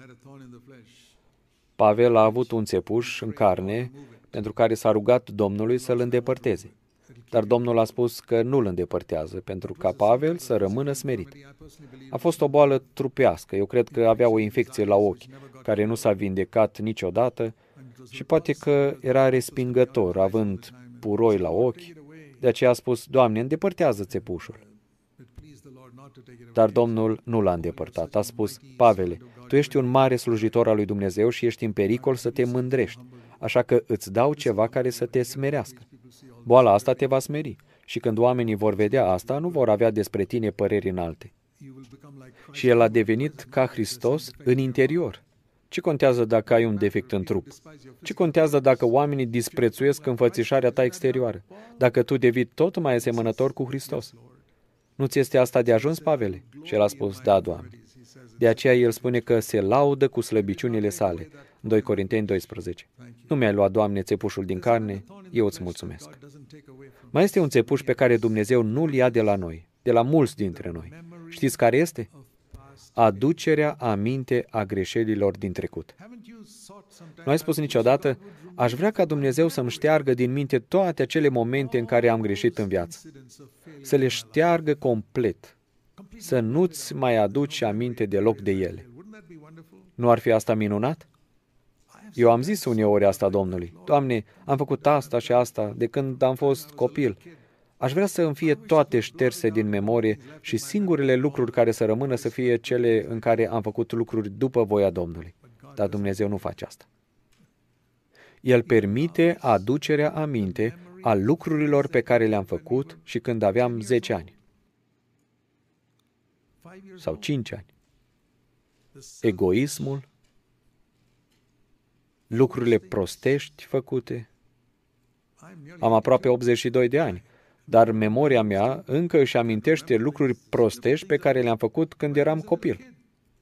Pavel a avut un țepuș în carne pentru care s-a rugat Domnului să-l îndepărteze. Dar Domnul a spus că nu îl îndepărtează, pentru ca Pavel să rămână smerit. A fost o boală trupească. Eu cred că avea o infecție la ochi, care nu s-a vindecat niciodată și poate că era respingător, având puroi la ochi. De aceea a spus: Doamne, îndepărtează țepușul. Dar Domnul nu l-a îndepărtat. A spus: Pavele, tu ești un mare slujitor al lui Dumnezeu și ești în pericol să te mândrești, așa că îți dau ceva care să te smerească. Boala asta te va smeri și când oamenii vor vedea asta, nu vor avea despre tine păreri înalte. Și el a devenit ca Hristos în interior. Ce contează dacă ai un defect în trup? Ce contează dacă oamenii disprețuiesc înfățișarea ta exterioară? Dacă tu devii tot mai asemănător cu Hristos? Nu ți este asta de ajuns, Pavele? Și el a spus: da, Doamne. De aceea el spune că se laudă cu slăbiciunile sale. 2 Corinteni 12. Nu mi-ai luat, Doamne, țepușul din carne, eu îți mulțumesc. Mai este un țepuș pe care Dumnezeu nu-l ia de la noi, de la mulți dintre noi. Știți care este? aducerea aminte a greșelilor din trecut. Nu ai spus niciodată, aș vrea ca Dumnezeu să-mi șteargă din minte toate acele momente în care am greșit în viață. Să le șteargă complet. Să nu-ți mai aduci aminte deloc de ele. Nu ar fi asta minunat? Eu am zis uneori asta Domnului. Doamne, am făcut asta și asta de când am fost copil. Aș vrea să îmi fie toate șterse din memorie și singurele lucruri care să rămână să fie cele în care am făcut lucruri după voia Domnului. Dar Dumnezeu nu face asta. El permite aducerea aminte a lucrurilor pe care le-am făcut și când aveam 10 ani. Sau 5 ani. Egoismul, lucrurile prostești făcute. Am aproape 82 de ani, dar memoria mea încă își amintește lucruri prostești pe care le-am făcut când eram copil.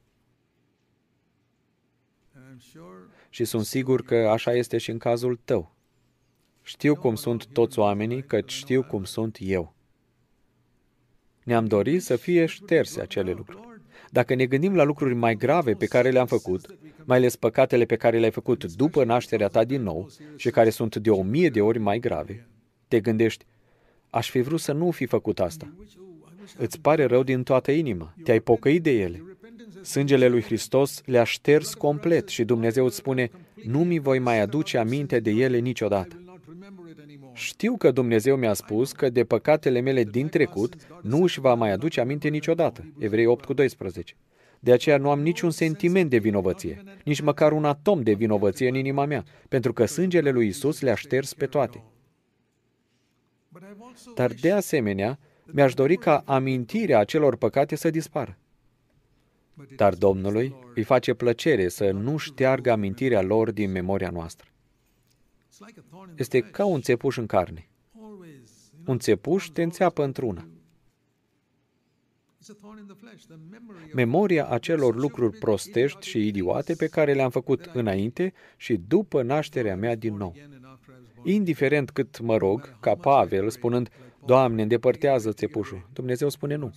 Și sunt sigur că așa este și în cazul tău. Știu cum sunt toți oamenii, căci știu cum sunt eu. Ne-am dorit să fie șterse acele lucruri. Dacă ne gândim la lucruri mai grave pe care le-am făcut, mai ales păcatele pe care le-ai făcut după nașterea ta din nou și care sunt de 1000 de ori mai grave, te gândești, aș fi vrut să nu fi făcut asta. Îți pare rău din toată inima, te-ai pocăit de ele. Sângele lui Hristos le-a șters complet și Dumnezeu îți spune, nu mi voi mai aduce aminte de ele niciodată. Știu că Dumnezeu mi-a spus că de păcatele mele din trecut nu își va mai aduce aminte niciodată. Evrei 8:12. De aceea nu am niciun sentiment de vinovăție, nici măcar un atom de vinovăție în inima mea, pentru că sângele lui Isus le-a șters pe toate. Dar de asemenea, mi-aș dori ca amintirea acelor păcate să dispară. Dar Domnului îi face plăcere să nu șteargă amintirea lor din memoria noastră. Este ca un țepuș în carne. Un țepuș te înțeapă într-una. Memoria acelor lucruri prostești și idiote pe care le-am făcut înainte și după nașterea mea din nou. Indiferent cât mă rog, ca Pavel, spunând, Doamne, îndepărtează țepușul, Dumnezeu spune nu.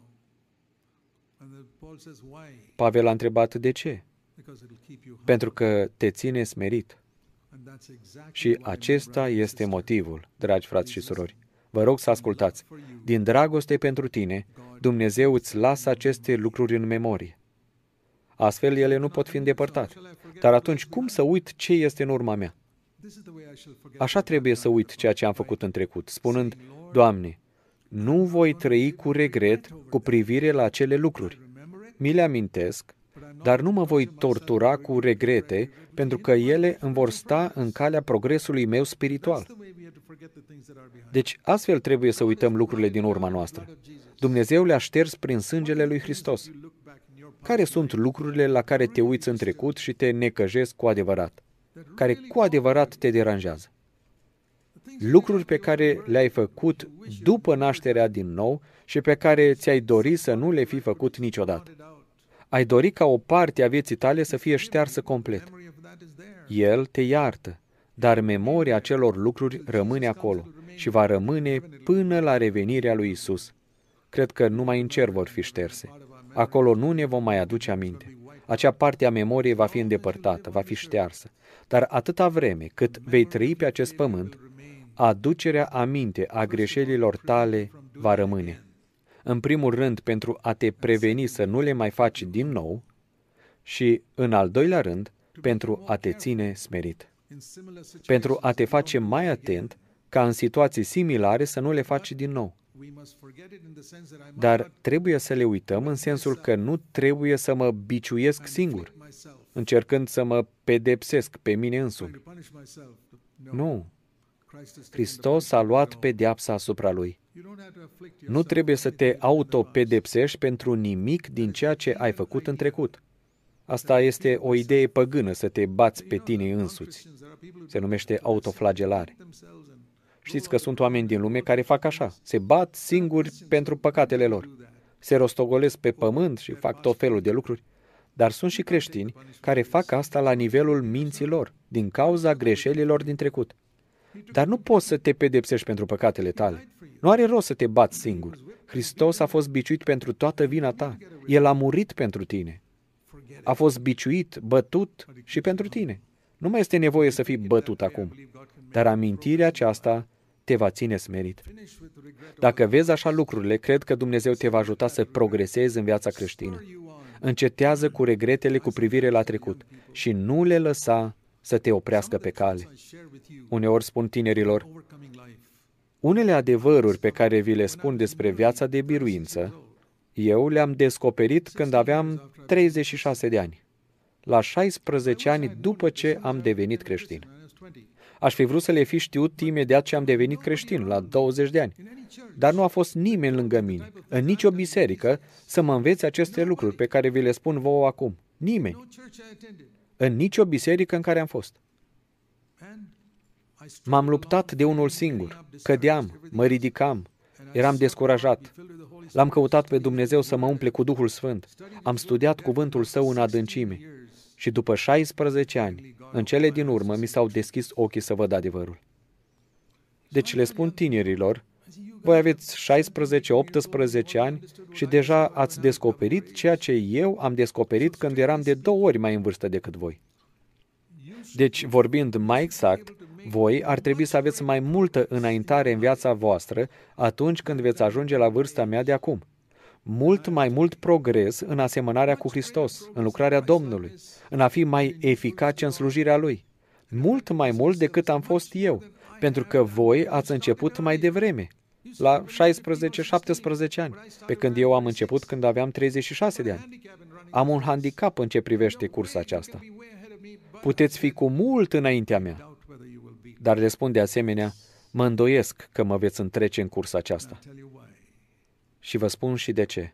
Pavel a întrebat de ce? Pentru că te ține smerit. Și acesta este motivul, dragi frați și surori. Vă rog să ascultați. Din dragoste pentru tine, Dumnezeu îți lasă aceste lucruri în memorie. Astfel, ele nu pot fi îndepărtate. Dar atunci, cum să uit ce este în urma mea? Așa trebuie să uit ceea ce am făcut în trecut, spunând, Doamne, nu voi trăi cu regret cu privire la acele lucruri. Mi le amintesc, dar nu mă voi tortura cu regrete, pentru că ele îmi vor sta în calea progresului meu spiritual. Deci, astfel trebuie să uităm lucrurile din urma noastră. Dumnezeu le-a șters prin sângele lui Hristos. Care sunt lucrurile la care te uiți în trecut și te necăjesc cu adevărat? Care cu adevărat te deranjează? Lucruri pe care le-ai făcut după nașterea din nou și pe care ți-ai dori să nu le fi făcut niciodată. Ai dori ca o parte a vieții tale să fie ștearsă complet. El te iartă, dar memoria acelor lucruri rămâne acolo și va rămâne până la revenirea lui Isus. Cred că numai în cer vor fi șterse. Acolo nu ne vom mai aduce aminte. Acea parte a memoriei va fi îndepărtată, va fi ștearsă. Dar atâta vreme cât vei trăi pe acest pământ, aducerea aminte a greșelilor tale va rămâne. În primul rând, pentru a te preveni să nu le mai faci din nou și, în al doilea rând, pentru a te ține smerit. Pentru a te face mai atent ca în situații similare să nu le faci din nou. Dar trebuie să le uităm în sensul că nu trebuie să mă biciuiesc singur, încercând să mă pedepsesc pe mine însumi. Nu. Hristos a luat pedeapsa asupra Lui. Nu trebuie să te autopedepsești pentru nimic din ceea ce ai făcut în trecut. Asta este o idee păgână, să te bați pe tine însuți. Se numește autoflagelare. Știți că sunt oameni din lume care fac așa, se bat singuri pentru păcatele lor. Se rostogolesc pe pământ și fac tot felul de lucruri. Dar sunt și creștini care fac asta la nivelul minții lor, din cauza greșelilor din trecut. Dar nu poți să te pedepsești pentru păcatele tale. Nu are rost să te bați singur, Hristos a fost biciuit pentru toată vina ta. El a murit pentru tine. A fost biciuit, bătut și pentru tine. Nu mai este nevoie să fii bătut acum, dar amintirea aceasta te va ține smerit. Dacă vezi așa lucrurile, cred că Dumnezeu te va ajuta să progresezi în viața creștină. Încetează cu regretele cu privire la trecut și nu le lăsa să te oprească pe cale. Uneori spun tinerilor, unele adevăruri pe care vi le spun despre viața de biruință, eu le-am descoperit când aveam 36 de ani, la 16 ani după ce am devenit creștin. Aș fi vrut să le fi știut imediat ce am devenit creștin, la 20 de ani. Dar nu a fost nimeni lângă mine, în nicio biserică, să mă învețe aceste lucruri pe care vi le spun vouă acum. Nimeni. În nicio biserică în care am fost. M-am luptat de unul singur. Cădeam, mă ridicam, eram descurajat. L-am căutat pe Dumnezeu să mă umple cu Duhul Sfânt. Am studiat cuvântul Său în adâncime. Și după 16 ani, în cele din urmă, mi s-au deschis ochii să văd adevărul. Deci le spun tinerilor, voi aveți 16-18 ani și deja ați descoperit ceea ce eu am descoperit când eram de 2 ori mai în vârstă decât voi. Deci, vorbind mai exact, voi ar trebui să aveți mai multă înaintare în viața voastră atunci când veți ajunge la vârsta mea de acum. Mult mai mult progres în asemănarea cu Hristos, în lucrarea Domnului, în a fi mai eficace în slujirea Lui. Mult mai mult decât am fost eu, pentru că voi ați început mai devreme, la 16-17 ani, pe când eu am început când aveam 36 de ani. Am un handicap în ce privește cursa aceasta. Puteți fi cu mult înaintea mea, dar le spun de asemenea, mă îndoiesc că mă veți întrece în cursa aceasta. Și vă spun și de ce.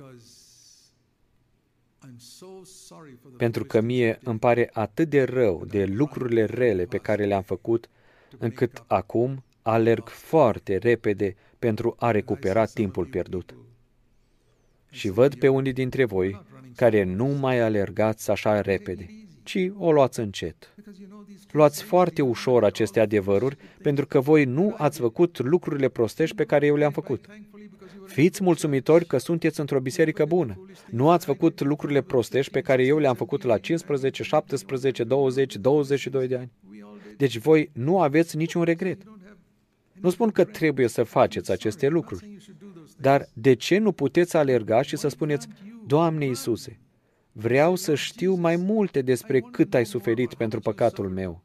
Pentru că mie îmi pare atât de rău de lucrurile rele pe care le-am făcut, încât acum alerg foarte repede pentru a recupera timpul pierdut. Și văd pe unii dintre voi care nu mai alergați așa repede, ci o luați încet. Luați foarte ușor aceste adevăruri, pentru că voi nu ați făcut lucrurile prostești pe care eu le-am făcut. Fiți mulțumitori că sunteți într-o biserică bună. Nu ați făcut lucrurile prostești pe care eu le-am făcut la 15, 17, 20, 22 de ani. Deci voi nu aveți niciun regret. Nu spun că trebuie să faceți aceste lucruri, dar de ce nu puteți alerga și să spuneți, Doamne Iisuse, vreau să știu mai multe despre cât ai suferit pentru păcatul meu.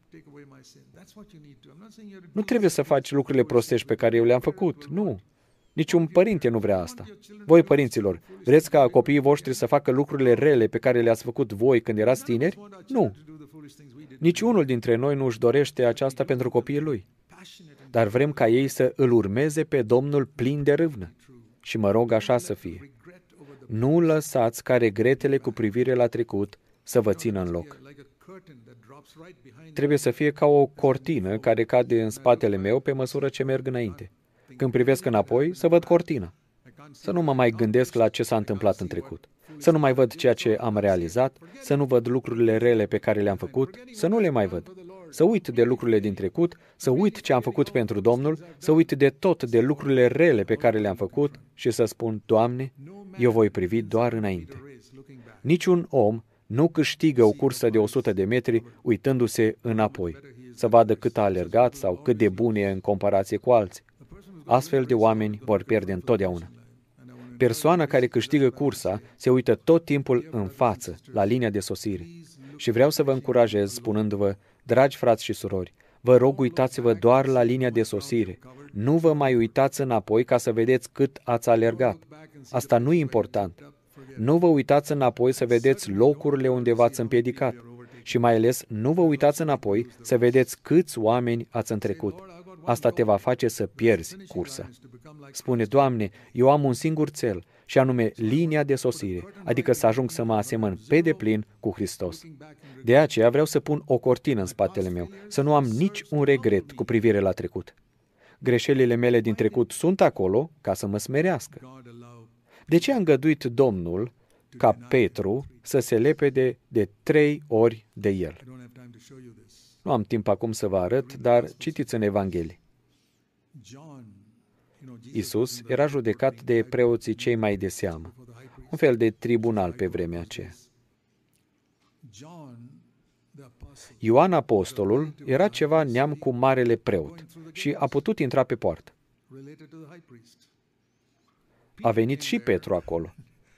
Nu trebuie să faci lucrurile prostești pe care eu le-am făcut, nu. Niciun părinte nu vrea asta. Voi, părinților, vreți ca copiii voștri să facă lucrurile rele pe care le-ați făcut voi când erați tineri? Nu. Niciunul dintre noi nu își dorește aceasta pentru copiii lui. Dar vrem ca ei să îl urmeze pe Domnul plin de râvnă. Și mă rog așa să fie. Nu lăsați ca regretele cu privire la trecut să vă țină în loc. Trebuie să fie ca o cortină care cade în spatele meu pe măsură ce merg înainte. Când privesc înapoi, să văd cortina. Să nu mă mai gândesc la ce s-a întâmplat în trecut. Să nu mai văd ceea ce am realizat, să nu văd lucrurile rele pe care le-am făcut, să nu le mai văd. Să uit de lucrurile din trecut, să uit ce am făcut pentru Domnul, să uit de tot de lucrurile rele pe care le-am făcut și să spun, Doamne, eu voi privi doar înainte. Niciun om nu câștigă o cursă de 100 de metri uitându-se înapoi, să vadă cât a alergat sau cât de bun e în comparație cu alții. Astfel de oameni vor pierde întotdeauna. Persoana care câștigă cursa se uită tot timpul în față, la linia de sosire. Și vreau să vă încurajez spunându-vă, dragi frați și surori, vă rog uitați-vă doar la linia de sosire. Nu vă mai uitați înapoi ca să vedeți cât ați alergat. Asta nu e important. Nu vă uitați înapoi să vedeți locurile unde v-ați împiedicat. Și mai ales, nu vă uitați înapoi să vedeți câți oameni ați întrecut. Asta te va face să pierzi cursa. Spune, Doamne, eu am un singur cel, și anume linia de sosire, adică să ajung să mă asemăn pe deplin cu Hristos. De aceea vreau să pun o cortină în spatele meu, să nu am nici un regret cu privire la trecut. Greșelile mele din trecut sunt acolo ca să mă smerească. De ce a îngăduit Domnul ca Petru să se lepede de 3 ori de el? Nu am timp acum să vă arăt, dar citiți în Evanghelie. Iisus era judecat de preoții cei mai de seamă, un fel de tribunal pe vremea aceea. Ioan Apostolul era ceva neam cu marele preot și a putut intra pe poartă. A venit și Petru acolo.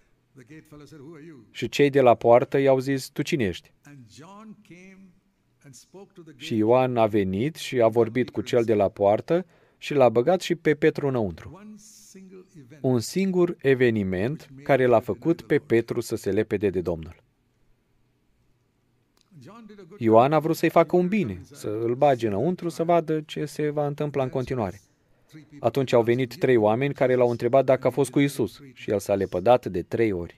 Și cei de la poartă i-au zis, tu cine ești? Și Ioan a venit și a vorbit cu cel de la poartă și l-a băgat și pe Petru înăuntru. Un singur eveniment care l-a făcut pe Petru să se lepede de Domnul. Ioan a vrut să-i facă un bine, să îl bage înăuntru, să vadă ce se va întâmpla în continuare. Atunci au venit 3 oameni care l-au întrebat dacă a fost cu Iisus și el s-a lepădat de 3 ori.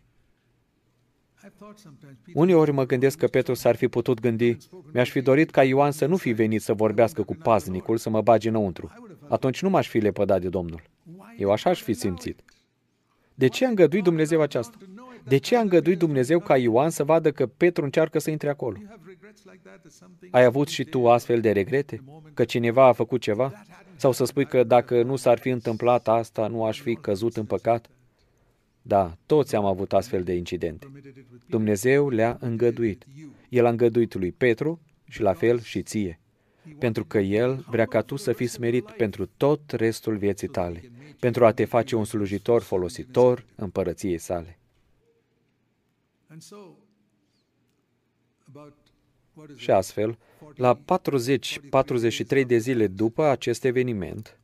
Uneori mă gândesc că Petru s-ar fi putut gândi, mi-aș fi dorit ca Ioan să nu fi venit să vorbească cu paznicul, să mă bage înăuntru. Atunci nu m-aș fi lepădat de Domnul. Eu așa aș fi simțit. De ce a îngăduit Dumnezeu aceasta? De ce a îngăduit Dumnezeu ca Ioan să vadă că Petru încearcă să intre acolo? Ai avut și tu astfel de regrete? Că cineva a făcut ceva? Sau să spui că dacă nu s-ar fi întâmplat asta, nu aș fi căzut în păcat? Da, toți am avut astfel de incidente. Dumnezeu le-a îngăduit. El a îngăduit lui Petru și la fel și ție. Pentru că El vrea ca tu să fii smerit pentru tot restul vieții tale, pentru a te face un slujitor folositor împărăției sale. Și astfel, la 40-43 de zile după acest eveniment,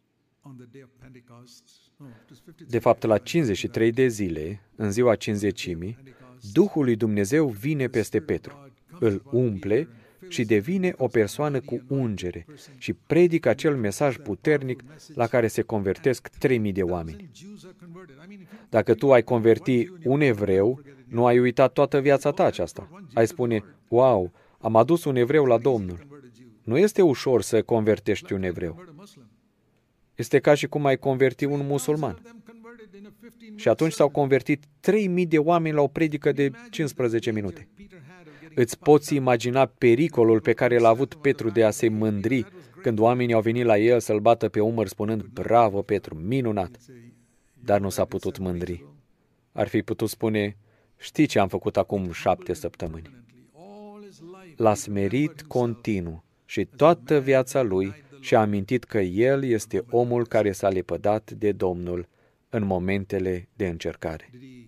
de fapt la 53 de zile, în ziua Cincizecimii, Duhul lui Dumnezeu vine peste Petru, îl umple și devine o persoană cu ungere și predică acel mesaj puternic la care se convertesc 3000 de oameni. Dacă tu ai converti un evreu, nu ai uitat toată viața ta aceasta. Ai spune, wow, am adus un evreu la Domnul. Nu este ușor să convertești un evreu. Este ca și cum ai converti un musulman. Și atunci s-au convertit 3000 de oameni la o predică de 15 minute. Îți poți imagina pericolul pe care l-a avut Petru de a se mândri când oamenii au venit la el să-l bată pe umăr spunând, bravo Petru, minunat! Dar nu s-a putut mândri. Ar fi putut spune, știi ce am făcut acum 7 săptămâni? L-a smerit continuu și toată viața lui și-a amintit că el este omul care s-a lepădat de Domnul în momentele de încercare.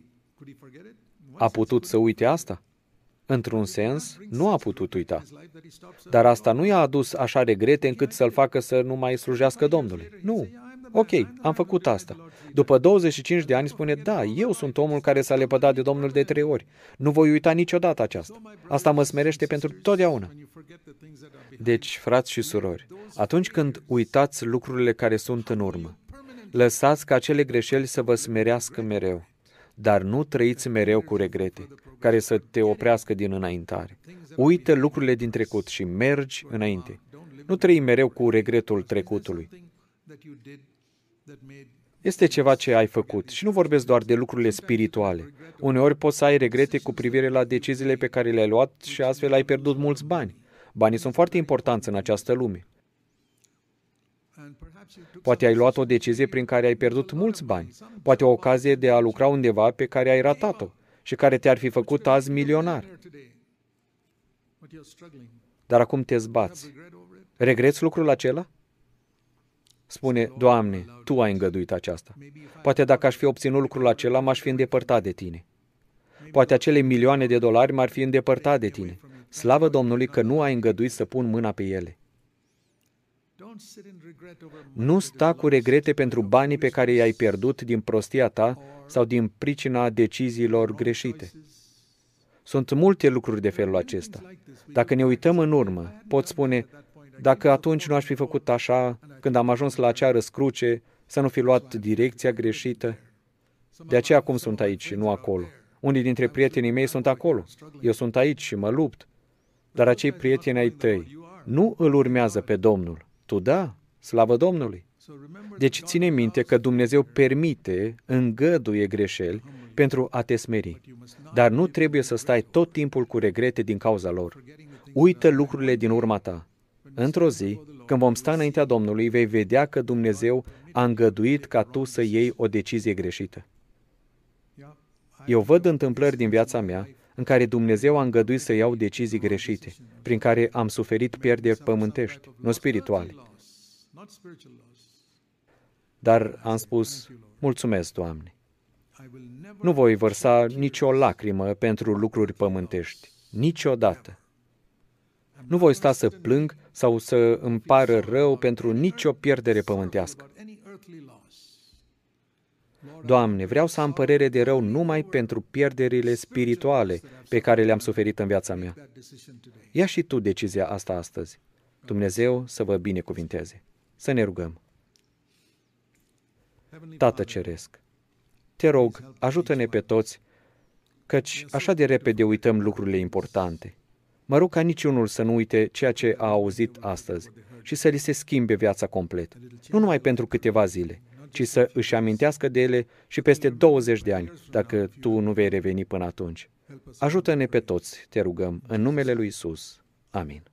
A putut să uite asta? Într-un sens, nu a putut uita. Dar asta nu i-a adus așa regrete încât să-l facă să nu mai slujească Domnului. Nu. Ok, am făcut asta. După 25 de ani spune, da, eu sunt omul care s-a lepădat de Domnul de 3 ori. Nu voi uita niciodată aceasta. Asta mă smerește pentru totdeauna. Deci, frați și surori, atunci când uitați lucrurile care sunt în urmă, lăsați ca acele greșeli să vă smerească mereu, dar nu trăiți mereu cu regrete, care să te oprească din înaintare. Uită lucrurile din trecut și mergi înainte. Nu trăi mereu cu regretul trecutului. Este ceva ce ai făcut și nu vorbesc doar de lucrurile spirituale. Uneori poți să ai regrete cu privire la deciziile pe care le-ai luat și astfel ai pierdut mulți bani. Banii sunt foarte importanți în această lume. Poate ai luat o decizie prin care ai pierdut mulți bani. Poate o ocazie de a lucra undeva pe care ai ratat-o și care te-ar fi făcut azi milionar. Dar acum te zbați. Regreți lucrul acela? Spune, Doamne, Tu ai îngăduit aceasta. Poate dacă aș fi obținut lucrul acela, m-aș fi îndepărtat de Tine. Poate acele milioane de dolari m-ar fi îndepărtat de Tine. Slavă Domnului că nu ai îngăduit să pun mâna pe ele. Nu sta cu regrete pentru banii pe care i-ai pierdut din prostia ta sau din pricina deciziilor greșite. Sunt multe lucruri de felul acesta. Dacă ne uităm în urmă, pot spune, dacă atunci nu aș fi făcut așa, când am ajuns la acea răscruce, să nu fi luat direcția greșită. De aceea acum sunt aici și nu acolo. Unii dintre prietenii mei sunt acolo. Eu sunt aici și mă lupt. Dar acei prieteni ai tăi nu îl urmează pe Domnul. Tu da, slavă Domnului. Deci ține minte că Dumnezeu permite, îngăduie greșeli pentru a te smeri. Dar nu trebuie să stai tot timpul cu regrete din cauza lor. Uită lucrurile din urma ta. Într-o zi, când vom sta înaintea Domnului, vei vedea că Dumnezeu a îngăduit ca tu să iei o decizie greșită. Eu văd întâmplări din viața mea în care Dumnezeu a îngăduit să iau decizii greșite, prin care am suferit pierderi pământești, nu spirituale. Dar am spus, mulțumesc, Doamne. Nu voi vărsa nicio lacrimă pentru lucruri pământești, niciodată. Nu voi sta să plâng sau să îmi pară rău pentru nicio pierdere pământească. Doamne, vreau să am părere de rău numai pentru pierderile spirituale pe care le-am suferit în viața mea. Ia și tu decizia asta astăzi. Dumnezeu să vă binecuvinteze. Să ne rugăm. Tată Ceresc, te rog, ajută-ne pe toți, căci așa de repede uităm lucrurile importante. Mă rog ca niciunul să nu uite ceea ce a auzit astăzi și să li se schimbe viața complet, nu numai pentru câteva zile, ci să își amintească de ele și peste 20 de ani, dacă tu nu vei reveni până atunci. Ajută-ne pe toți, te rugăm, în numele lui Iisus. Amin.